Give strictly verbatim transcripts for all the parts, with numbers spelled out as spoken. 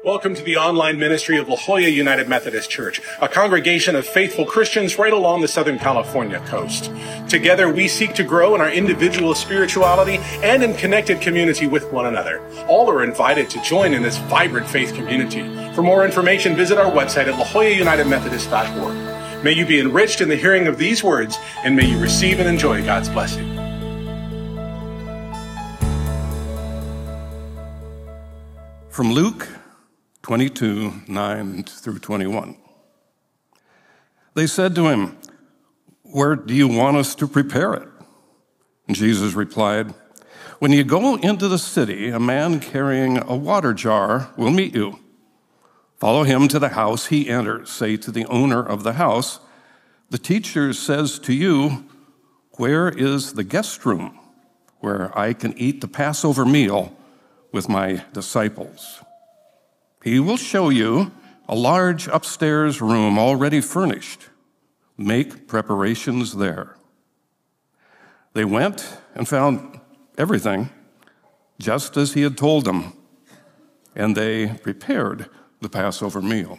Welcome to the online ministry of La Jolla United Methodist Church, a congregation of faithful Christians right along the Southern California coast. Together, we seek to grow in our individual spirituality and in connected community with one another. All are invited to join in this vibrant faith community. For more information, visit our website at la jolla united methodist dot org. May you be enriched in the hearing of these words, and may you receive and enjoy God's blessing. From Luke twenty-two, nine through twenty-one. They said to him, "Where do you want us to prepare it?" And Jesus replied, "When you go into the city, a man carrying a water jar will meet you. Follow him to the house he enters. Say to the owner of the house, 'The teacher says to you, where is the guest room where I can eat the Passover meal with my disciples?' He will show you a large upstairs room already furnished. Make preparations there." They went and found everything just as he had told them, and they prepared the Passover meal.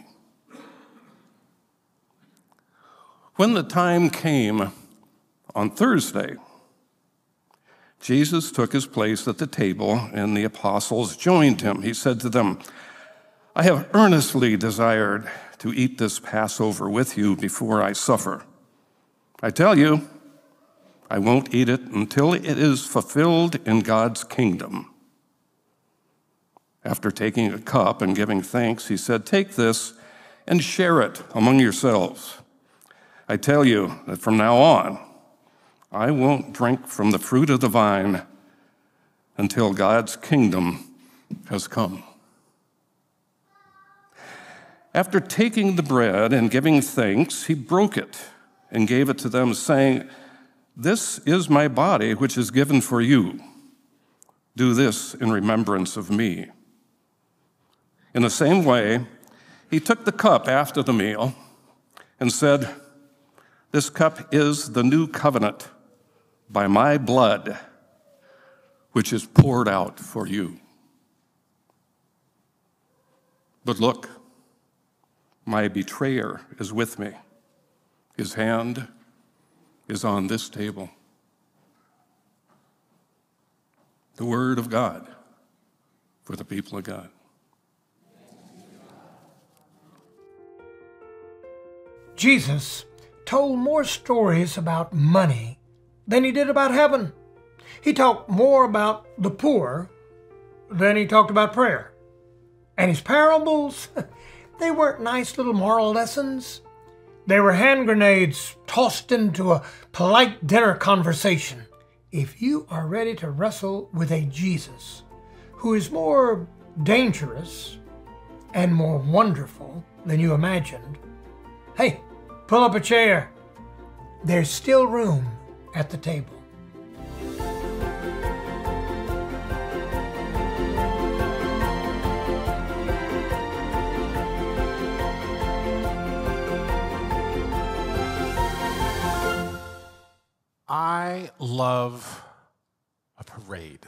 When the time came on Thursday, Jesus took his place at the table, and the apostles joined him. He said to them, "I have earnestly desired to eat this Passover with you before I suffer. I tell you, I won't eat it until it is fulfilled in God's kingdom." After taking a cup and giving thanks, he said, "Take this and share it among yourselves. I tell you that from now on, I won't drink from the fruit of the vine until God's kingdom has come." After taking the bread and giving thanks, he broke it and gave it to them, saying, "This is my body, which is given for you. Do this in remembrance of me." In the same way, he took the cup after the meal and said, "This cup is the new covenant by my blood, which is poured out for you. But look, my betrayer is with me. His hand is on this table." The word of God for the people of God. Jesus told more stories about money than he did about heaven. He talked more about the poor than he talked about prayer. And his parables, they weren't nice little moral lessons. They were hand grenades tossed into a polite dinner conversation. If you are ready to wrestle with a Jesus who is more dangerous and more wonderful than you imagined, hey, pull up a chair. There's still room at the table. I love a parade.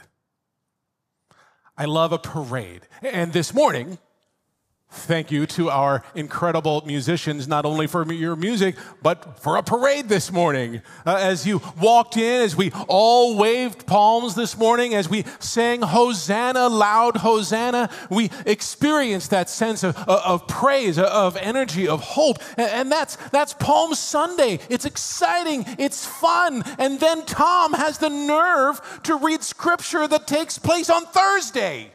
I love a parade. And this morning, thank you to our incredible musicians, not only for your music, but for a parade this morning. Uh, as you walked in, as we all waved palms this morning, as we sang Hosanna, loud Hosanna, we experienced that sense of, of, of praise, of energy, of hope. And, and that's, that's Palm Sunday. It's exciting. It's fun. And then Tom has the nerve to read scripture that takes place on Thursday.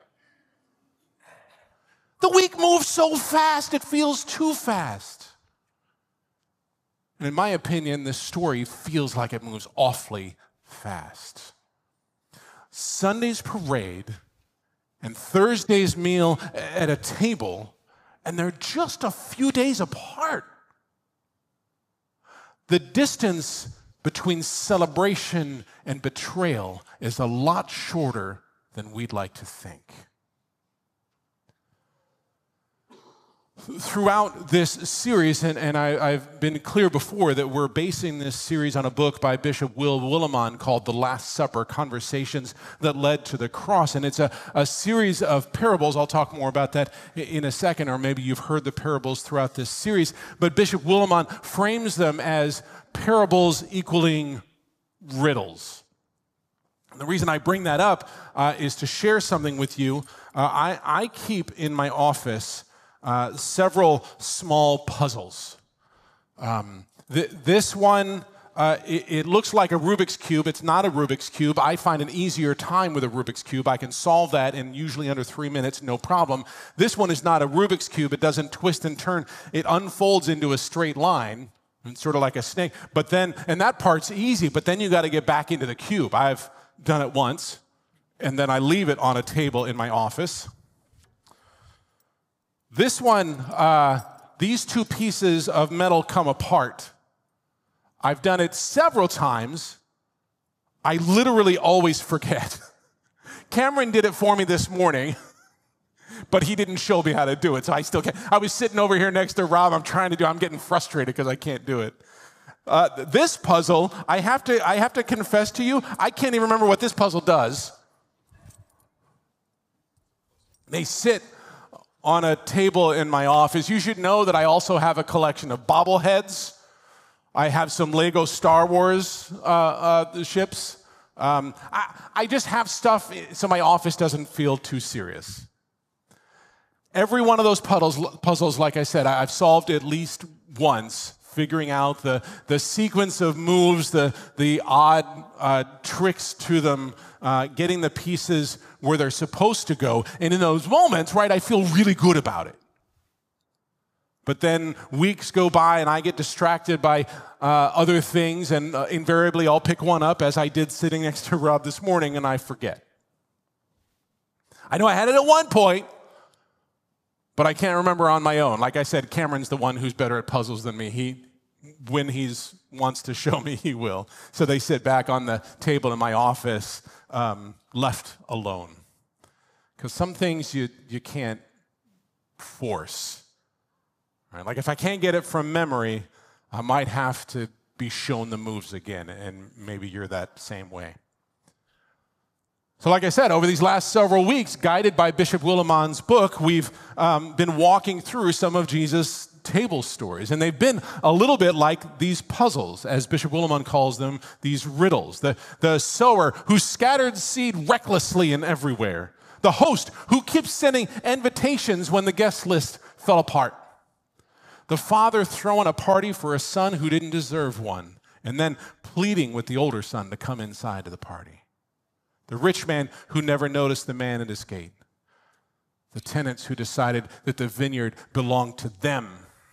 The week moves so fast, it feels too fast. And in my opinion, this story feels like it moves awfully fast. Sunday's parade and Thursday's meal at a table, and they're just a few days apart. The distance between celebration and betrayal is a lot shorter than we'd like to think. throughout this series, and, and I, I've been clear before that we're basing this series on a book by Bishop Will Willimon called The Last Supper, Conversations That Led to the Cross. And it's a, a series of parables. I'll talk more about that in a second, or maybe you've heard the parables throughout this series. But Bishop Willimon frames them as parables equaling riddles. And the reason I bring that up uh, is to share something with you. Uh, I, I keep in my office Uh, several small puzzles. Um, th- this one, uh, it, it looks like a Rubik's Cube. It's not a Rubik's Cube. I find an easier time with a Rubik's Cube. I can solve that in usually under three minutes, no problem. This one is not a Rubik's Cube. It doesn't twist and turn. It unfolds into a straight line, it's sort of like a snake. But then, and that part's easy, but then you got to get back into the cube. I've done it once, and then I leave it on a table in my office. This one, uh, these two pieces of metal come apart. I've done it several times. I literally always forget. Cameron did it for me this morning, but he didn't show me how to do it, so I still can't. I was sitting over here next to Rob. I'm trying to do it. I'm getting frustrated because I can't do it. Uh, this puzzle, I have to, I have to confess to you, I can't even remember what this puzzle does. They sit on a table in my office. You should know that I also have a collection of bobbleheads. I have some Lego Star Wars uh, uh, ships. Um, I, I just have stuff so my office doesn't feel too serious. Every one of those puzzles, puzzles, like I said, I've solved at least once, figuring out the, the sequence of moves, the, the odd uh, tricks to them, uh, getting the pieces where they're supposed to go. And in those moments, right, I feel really good about it. But then weeks go by and I get distracted by uh, other things, and uh, invariably I'll pick one up, as I did sitting next to Rob this morning, and I forget. I know I had it at one point, but I can't remember on my own. Like I said, Cameron's the one who's better at puzzles than me. He, when he wants to show me, he will. So they sit back on the table in my office, um, left alone. Because some things you, you can't force. Right? Like if I can't get it from memory, I might have to be shown the moves again, and maybe you're that same way. So like I said, over these last several weeks, guided by Bishop Willimon's book, we've um, been walking through some of Jesus' table stories. And they've been a little bit like these puzzles, as Bishop Willimon calls them, these riddles. The, the sower who scattered seed recklessly and everywhere. The host who keeps sending invitations when the guest list fell apart. The father throwing a party for a son who didn't deserve one, and then pleading with the older son to come inside to the party. The rich man who never noticed the man at his gate. The tenants who decided that the vineyard belonged to them.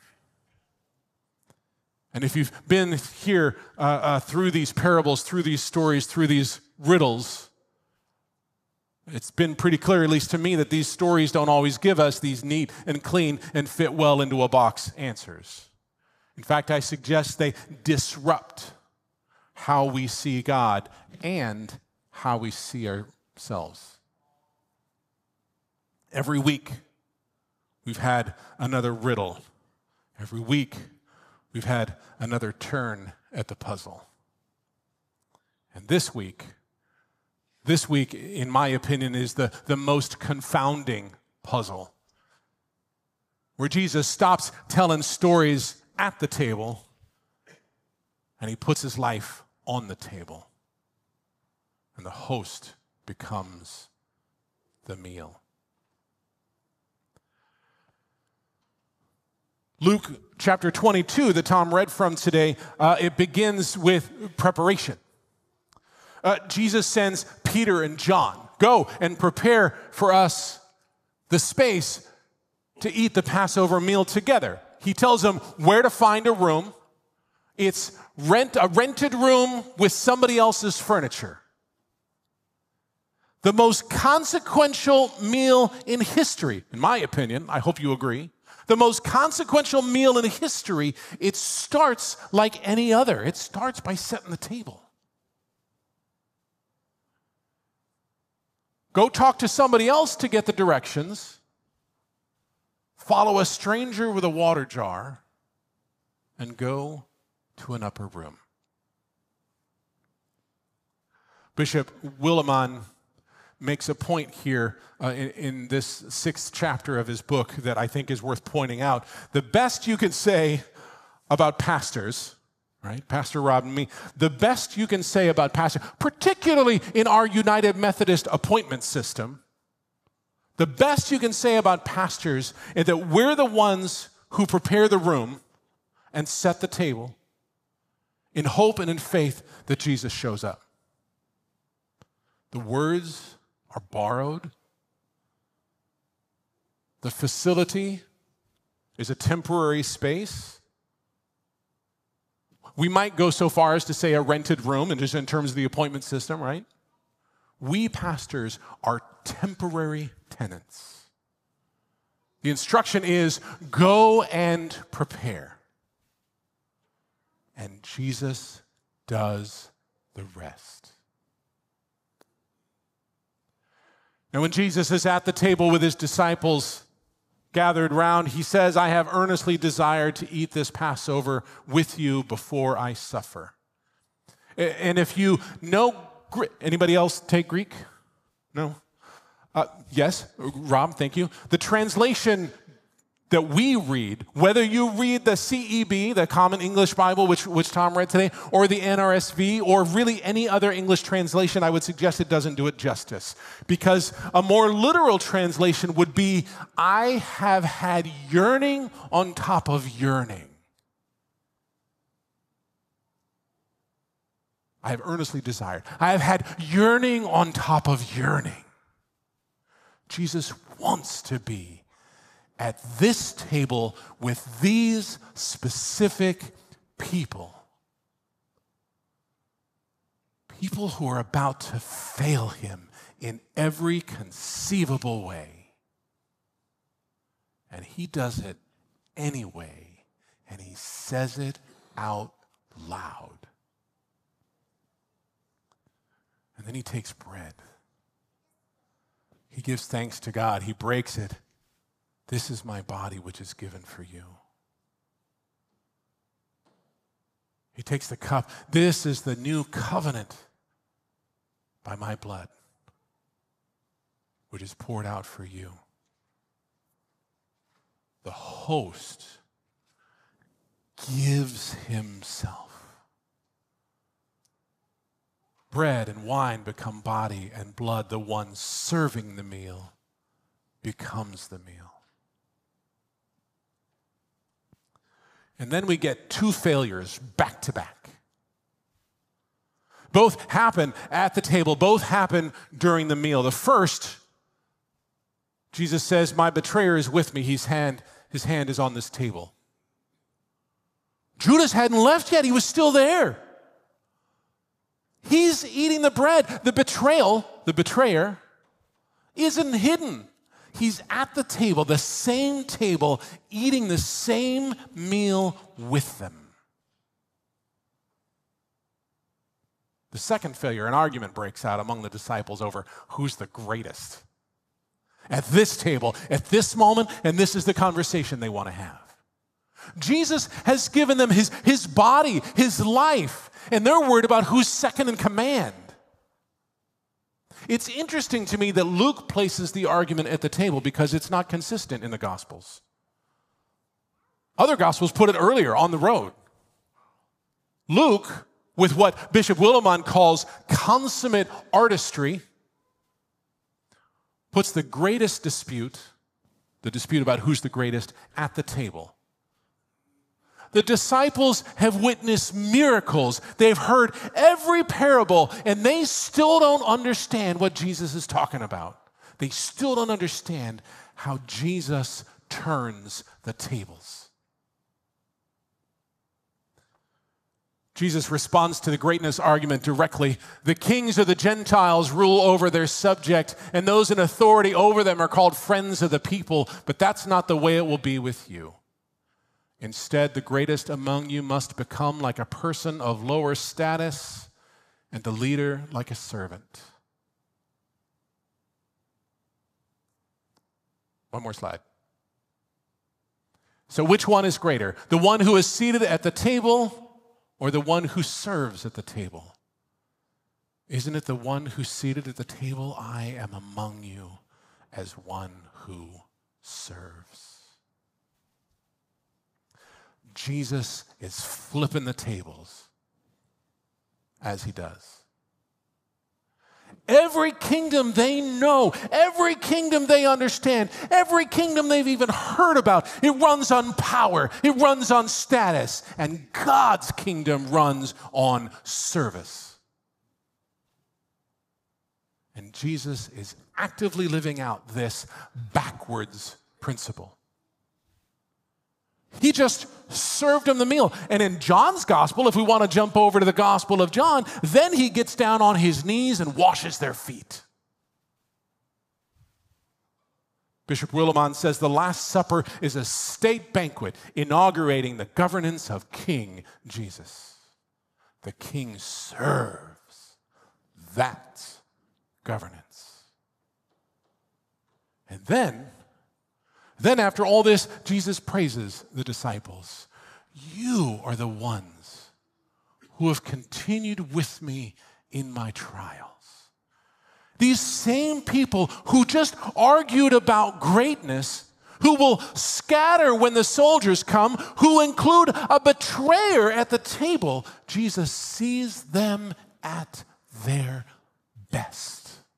And if you've been here uh, uh, through these parables, through these stories, through these riddles, it's been pretty clear, at least to me, that these stories don't always give us these neat and clean and fit well into a box answers. In fact, I suggest they disrupt how we see God and how we see ourselves. Every week, we've had another riddle. Every week, we've had another turn at the puzzle. And this week, this week, in my opinion, is the, the most confounding puzzle, where Jesus stops telling stories at the table and he puts his life on the table. And the host becomes the meal. Luke chapter twenty-two that Tom read from today, uh, it begins with preparation. Uh, Jesus sends Peter and John, go and prepare for us the space to eat the Passover meal together. He tells them where to find a room. It's rent a rented room with somebody else's furniture. The most consequential meal in history, in my opinion, I hope you agree, the most consequential meal in history, it starts like any other. It starts by setting the table. Go talk to somebody else to get the directions. follow a stranger with a water jar, and go to an upper room. Bishop Willimon makes a point here uh, in, in this sixth chapter of his book that I think is worth pointing out. The best you can say about pastors, right, Pastor Rob and me, the best you can say about pastors, particularly in our United Methodist appointment system, the best you can say about pastors is that we're the ones who prepare the room and set the table in hope and in faith that Jesus shows up. The words are borrowed. The facility is a temporary space. We might go so far as to say a rented room, and just in terms of the appointment system, right? We pastors are temporary tenants. The instruction is go and prepare. And Jesus does the rest. Now, when Jesus is at the table with his disciples gathered round, he says, I have earnestly desired to eat this Passover with you before I suffer. And if you know, anybody else take Greek? No? Uh, yes, Rob, thank you. The translation that we read, whether you read the C E B, the Common English Bible, which, which Tom read today, or the N R S V, or really any other English translation, I would suggest it doesn't do it justice. Because a more literal translation would be, I have had yearning on top of yearning. I have earnestly desired. I have had yearning on top of yearning. Jesus wants to be at this table with these specific people. People who are about to fail him in every conceivable way. And he does it anyway, and he says it out loud. And then he takes bread. He gives thanks to God. He breaks it. This is my body, which is given for you. He takes the cup. This is the new covenant by my blood, which is poured out for you. The host gives himself. Bread and wine become body and blood. The one serving the meal becomes the meal. And then we get two failures back to back. Both happen at the table, both happen during the meal. The first, Jesus says, my betrayer is with me. His hand, his hand is on this table. Judas hadn't left yet. He was still there. He's eating the bread. The betrayal, the betrayer, isn't hidden. He's at the table, the same table, eating the same meal with them. The second failure, an argument breaks out among the disciples over who's the greatest. At this table, at this moment, and this is the conversation they want to have. Jesus has given them his, his body, his life, and they're worried about who's second in command. It's interesting to me that Luke places the argument at the table because it's not consistent in the Gospels. Other Gospels put it earlier on the road. Luke, with what Bishop Willimon calls consummate artistry, puts the greatest dispute, the dispute about who's the greatest, at the table. The disciples have witnessed miracles. They've heard every parable, and they still don't understand what Jesus is talking about. They still don't understand how Jesus turns the tables. Jesus responds to the greatness argument directly. The kings of the Gentiles rule over their subject, and those in authority over them are called friends of the people, but that's not the way it will be with you. Instead, the greatest among you must become like a person of lower status, and the leader like a servant. One more slide. So which one is greater? The one who is seated at the table or the one who serves at the table? Isn't it the one who's seated at the table? I am among you as one who serves. Jesus is flipping the tables as he does. Every kingdom they know, every kingdom they understand, every kingdom they've even heard about, it runs on power, it runs on status, and God's kingdom runs on service. And Jesus is actively living out this backwards principle. He just served him the meal. And in John's gospel, if we want to jump over to the gospel of John, then he gets down on his knees and washes their feet. Bishop Willimon says the Last Supper is a state banquet inaugurating the governance of King Jesus. The king serves. That's governance. And then, then after all this, Jesus praises the disciples. You are the ones who have continued with me in my trials. These same people who just argued about greatness, who will scatter when the soldiers come, who include a betrayer at the table, Jesus sees them at their best.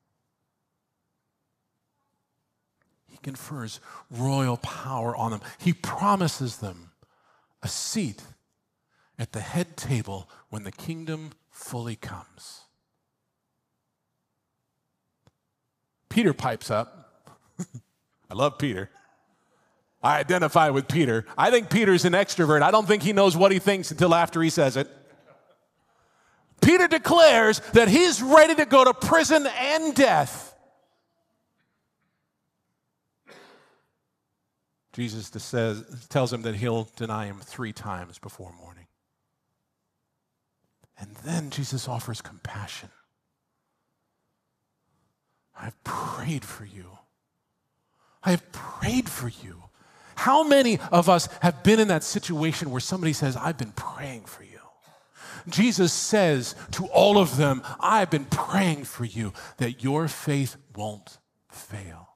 He confers royal power on them. He promises them a seat at the head table when the kingdom fully comes. Peter pipes up. I love Peter. I identify with Peter. I think Peter's an extrovert. I don't think he knows what he thinks until after he says it. Peter declares that he's ready to go to prison and death. Jesus says, tells him that he'll deny him three times before morning. And then Jesus offers compassion. I've prayed for you. I have prayed for you. How many of us have been in that situation where somebody says, I've been praying for you? Jesus says to all of them, I've been praying for you that your faith won't fail.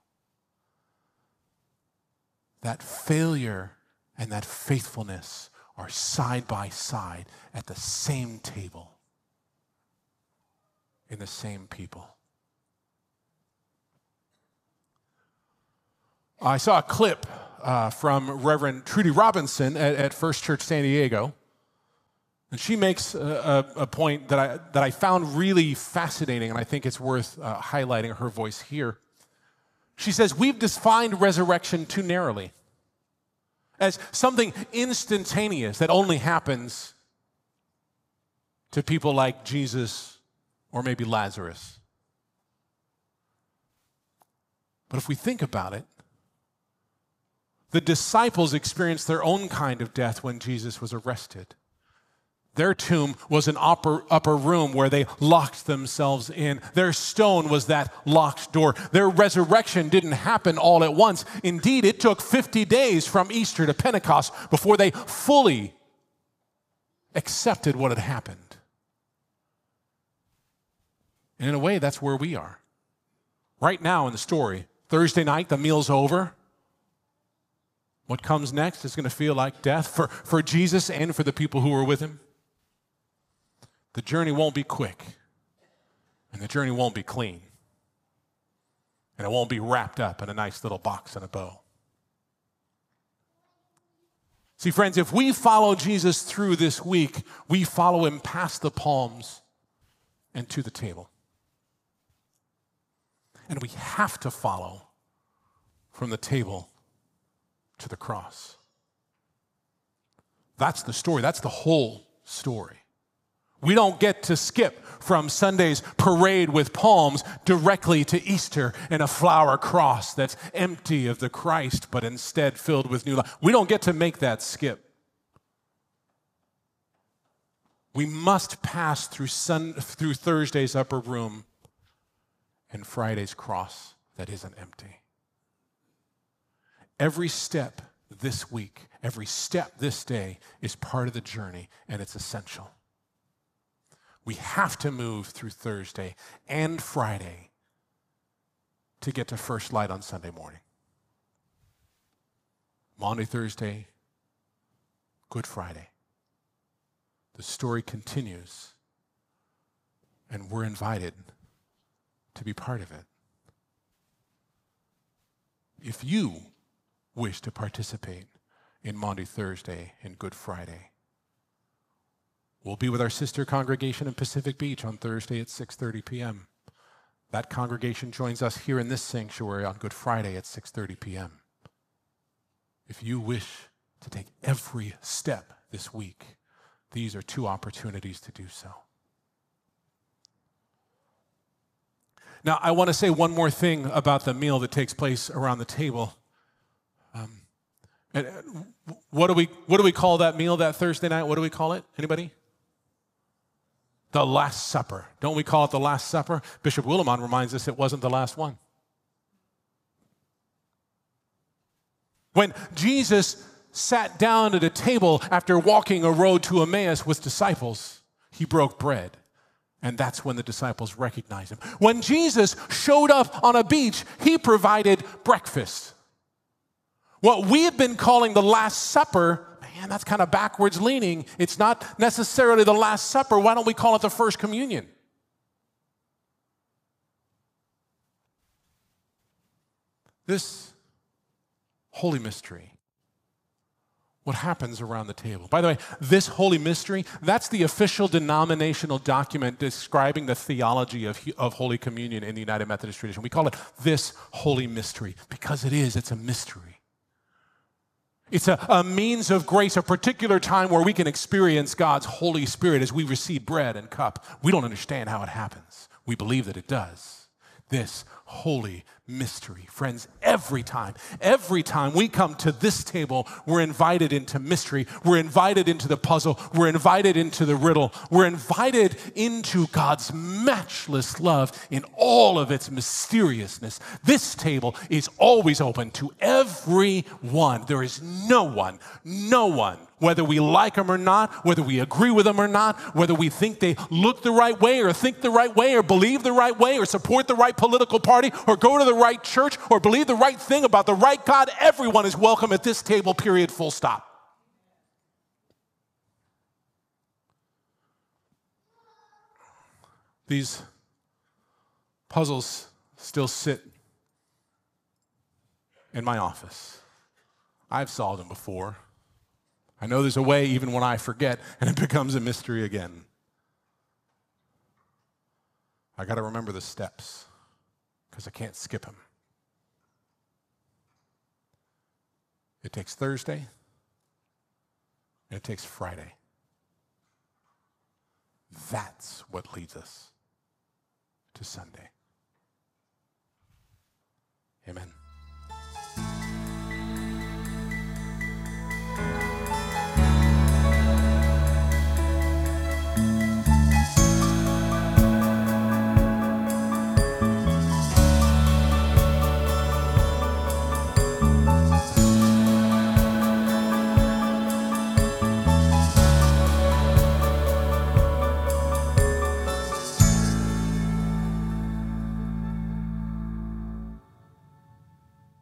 That failure and that faithfulness are side by side at the same table, in the same people. I saw a clip uh, from Reverend Trudy Robinson at, at First Church San Diego, and she makes a, a, a point that I, that I found really fascinating, and I think it's worth uh, highlighting her voice here. She says, we've defined resurrection too narrowly as something instantaneous that only happens to people like Jesus or maybe Lazarus. But if we think about it, the disciples experienced their own kind of death when Jesus was arrested. Their tomb was an upper, upper room where they locked themselves in. Their stone was that locked door. Their resurrection didn't happen all at once. Indeed, it took fifty days from Easter to Pentecost before they fully accepted what had happened. And in a way, that's where we are. Right now in the story, Thursday night, the meal's over. What comes next is going to feel like death for, for Jesus and for the people who were with him. The journey won't be quick, and the journey won't be clean, and it won't be wrapped up in a nice little box and a bow. See, friends, if we follow Jesus through this week, we follow him past the palms and to the table. And we have to follow from the table to the cross. That's the story. That's the whole story. We don't get to skip from Sunday's parade with palms directly to Easter and a flower cross that's empty of the Christ, but instead filled with new life. We don't get to make that skip. We must pass through, sun, through Thursday's upper room and Friday's cross that isn't empty. Every step this week, Every step this day is part of the journey, and it's essential. We have to move through Thursday and Friday to get to First Light on Sunday morning. Maundy, Thursday, Good Friday. The story continues, and we're invited to be part of it. If you wish to participate in Maundy, Thursday, and Good Friday, we'll be with our sister congregation in Pacific Beach on Thursday at six thirty p.m. That congregation joins us here in this sanctuary on Good Friday at six thirty p.m. If you wish to take every step this week, these are two opportunities to do so. Now, I want to say one more thing about the meal that takes place around the table. Um, and what do we what do we call that meal that Thursday night? What do we call it? Anybody? The Last Supper. Don't we call it the Last Supper? Bishop Willimon reminds us it wasn't the last one. When Jesus sat down at a table after walking a road to Emmaus with disciples, he broke bread. And that's when the disciples recognized him. When Jesus showed up on a beach, he provided breakfast. What we have been calling the Last Supper, man, that's kind of backwards leaning. It's not necessarily the Last Supper. Why don't we call it the First Communion? This holy mystery, what happens around the table. By the way, this holy mystery, that's the official denominational document describing the theology of, of Holy Communion in the United Methodist tradition. We call it this holy mystery because it is, it's a mystery. It's a, a means of grace, a particular time where we can experience God's Holy Spirit as we receive bread and cup. We don't understand how it happens. We believe that it does. This holy mystery. Friends, every time, every time we come to this table, we're invited into mystery. We're invited into the puzzle. We're invited into the riddle. We're invited into God's matchless love in all of its mysteriousness. This table is always open to everyone. There is no one, no one, whether we like them or not, whether we agree with them or not, whether we think they look the right way or think the right way or believe the right way or support the right political party or go to the right church or believe the right thing about the right God, everyone is welcome at this table, period, full stop. These puzzles still sit in my office. I've solved them before. I know there's a way even when I forget and it becomes a mystery again. I got to remember the steps because I can't skip them. It takes Thursday and it takes Friday. That's what leads us to Sunday. Amen.